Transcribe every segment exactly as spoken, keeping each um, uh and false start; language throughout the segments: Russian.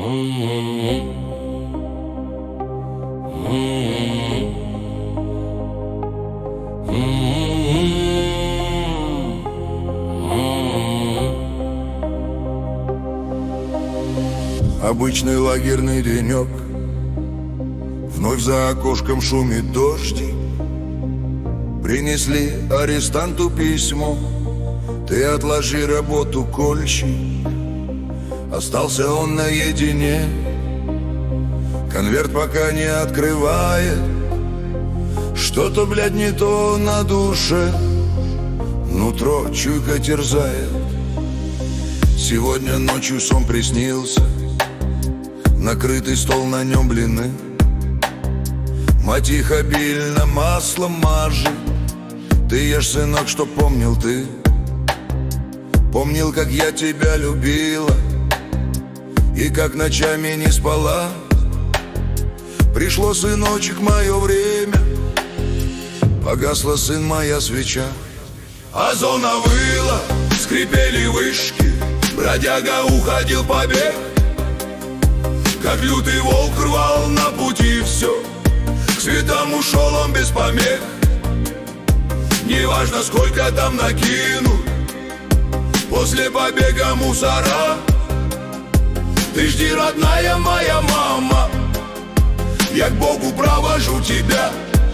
Обычный лагерный денек, вновь за окошком шумит дождик. Принесли арестанту письмо: ты отложи работу, кольщик. Остался он наедине, конверт пока не открывает. Что-то, блядь, не то на душе, нутро чуйка терзает. Сегодня ночью сон приснился, накрытый стол, на нем блины. Мать их обильно маслом мажет. Ты ешь, сынок, что помнил ты. Помнил, как я тебя любила и как ночами не спала. Пришло, сыночек, мое время, погасла, сын, моя свеча. А зона выла, скрипели вышки, бродяга уходил побег. Как лютый волк рвал на пути все, к светам ушел он без помех. Неважно, сколько там накинут после побега мусора. Ты жди, родная моя мама, я к Богу провожу тебя.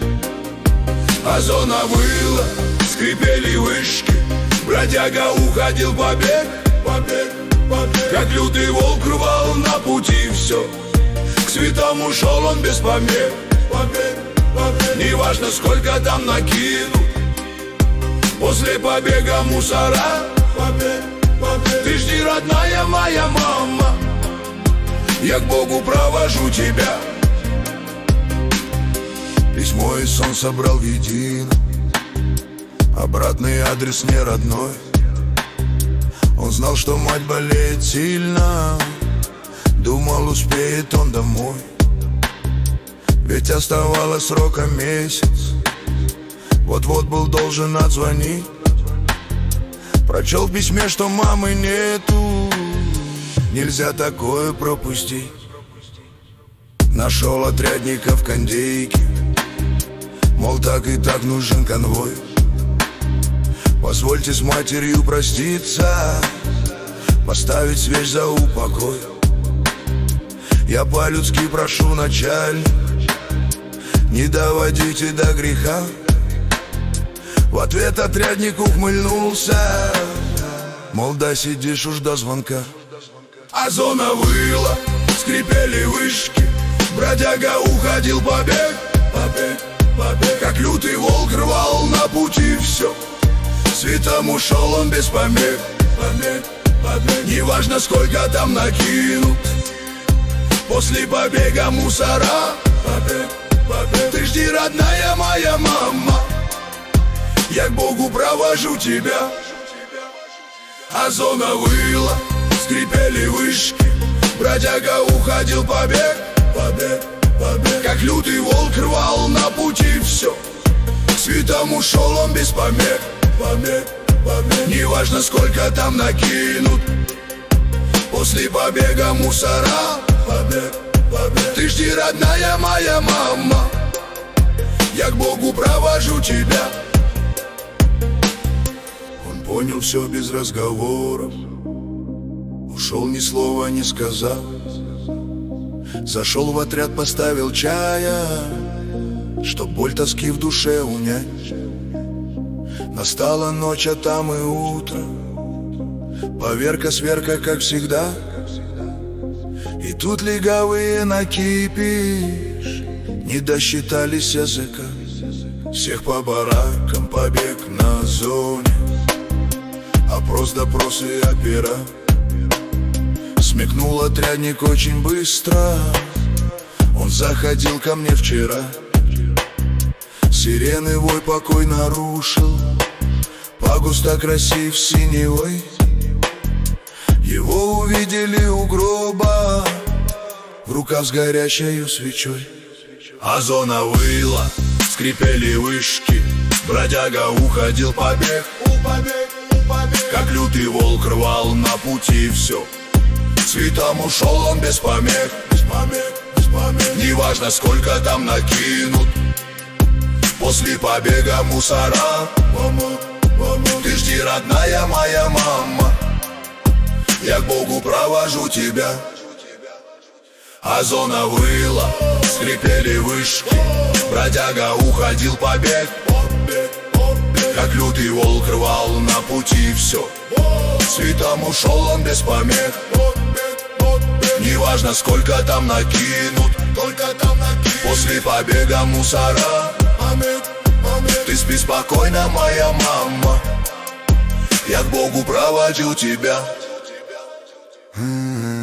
А зона выла, скрипели вышки, бродяга уходил побег, побег, побег. Как лютый волк рвал на пути все, к светам ушел он без помех, побег, побег. Неважно, сколько там накинут после побега мусора. Побег, побег. Ты жди, родная моя мама, я к Богу провожу тебя. Письмо и сон собрал в едино, обратный адрес не родной. Он знал, что мать болеет сильно, думал, успеет он домой. Ведь оставалось срока месяц, вот-вот был должен отзвонить. Прочел в письме, что мамы нету, нельзя такое пропустить. Нашел отрядника в кондейке, мол, так и так нужен конвой. Позвольте с матерью проститься, поставить свеч за упокой. Я по-людски прошу, начальник, не доводите до греха. В ответ отрядник ухмыльнулся, мол, да сидишь уж до звонка. А зона выла, скрипели вышки, бродяга уходил побег, побег, побег. Как лютый волк рвал на пути все, светом ушел он без помех, побег, побег. Неважно, сколько там накинут после побега мусора. Побег, побег. Ты жди, родная моя мама, я к Богу провожу тебя. А зона выла, скрипели вышки, бродяга уходил побег, побег, побег. Как лютый волк рвал на пути все, к светам ушел он без помех, побег, побег. Неважно, сколько там накинут после побега мусора. Побег, побег. Ты жди, родная моя мама, я к Богу провожу тебя. Он понял все без разговоров, ушел, ни слова не сказав. Зашел в отряд, поставил чая, чтоб боль тоски в душе унять. Настала ночь, а там и утро, поверка сверка, как всегда. И тут легавые накипишь не досчитались языка. Всех по баракам, побег на зоне, опрос, допросы, опера. Смекнул отрядник очень быстро, он заходил ко мне вчера. Сирены вой покой нарушил, по густо красив синевой. Его увидели у гроба, в руках с горящей свечой. А зона выла, скрипели вышки, бродяга уходил побег, побег, побег. Как лютый волк рвал на пути все, Светом ушел он без помех, без помех, без помех. Неважно, сколько там накинут. После побега мусора. Мама, мама. Ты жди, родная моя мама, я к Богу провожу тебя. А зона выла, скрипели вышки, бродяга уходил побег. Как лютый волк рвал на пути все. Светом ушел он без помех. Неважно, сколько там накинут, только там накинут. После побега мусора. Ты спи спокойно, моя мама, я к Богу проводил тебя.